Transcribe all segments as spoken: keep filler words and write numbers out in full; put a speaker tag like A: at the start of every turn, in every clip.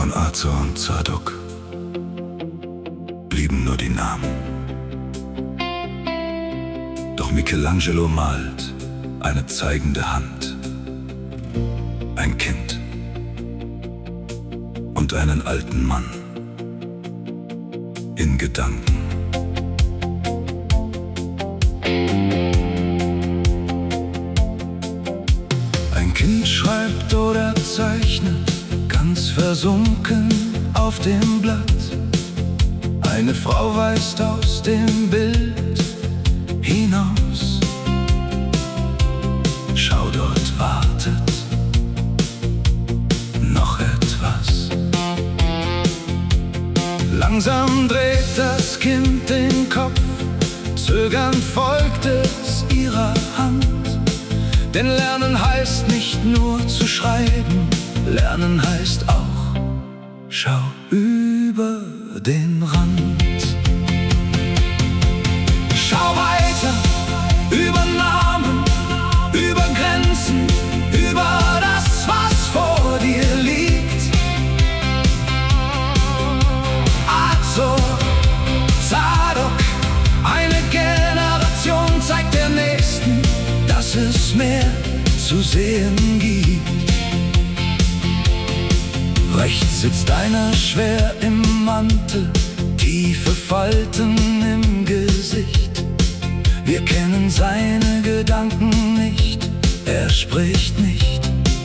A: Von Azor und Zadok blieben nur die Namen. Doch Michelangelo malt eine zeigende Hand, ein Kind und einen alten Mann in Gedanken. Ein Kind schreibt oder zeichnet, ganz versunken auf dem Blatt. Eine Frau weist aus dem Bild hinaus. Schau, dort wartet noch etwas. Langsam dreht das Kind den Kopf, zögernd folgt es ihrer Hand. Denn Lernen heißt nicht nur zu schreiben, Lernen heißt auch, schau über den Rand. Schau weiter, über Namen, über Grenzen, über das, was vor dir liegt. Azor, Zadok, eine Generation zeigt der Nächsten, dass es mehr zu sehen gibt. Rechts sitzt einer schwer im Mantel, tiefe Falten im Gesicht. Wir kennen seine Gedanken nicht, er spricht nicht,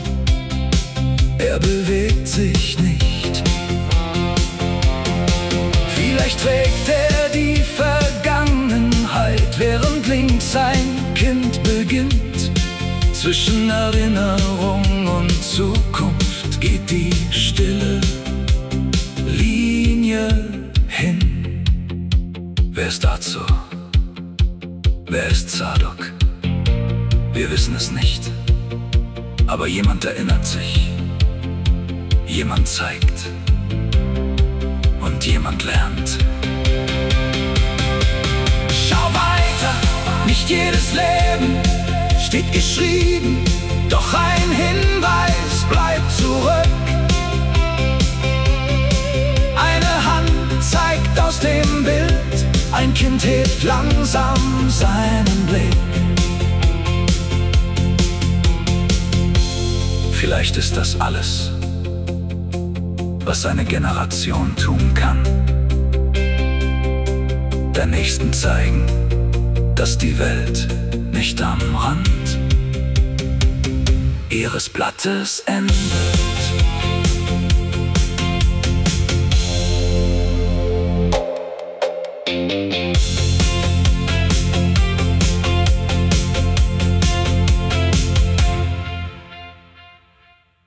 A: er bewegt sich nicht. Vielleicht trägt er die Vergangenheit, während links ein Kind beginnt. Zwischen Erinnerung und Zukunft geht die stille Linie hin. Wer ist Azor? Wer ist Zadok? Wir wissen es nicht, aber jemand erinnert sich, jemand zeigt und jemand lernt. Schau weiter, nicht jedes Leben steht geschrieben, doch ein Hinweis bleibt zurück. Eine Hand zeigt aus dem Bild, ein Kind hebt langsam seinen Blick. Vielleicht ist das alles, was eine Generation tun kann. Der Nächsten zeigen, dass die Welt nicht am Rand ihres Blattes endet.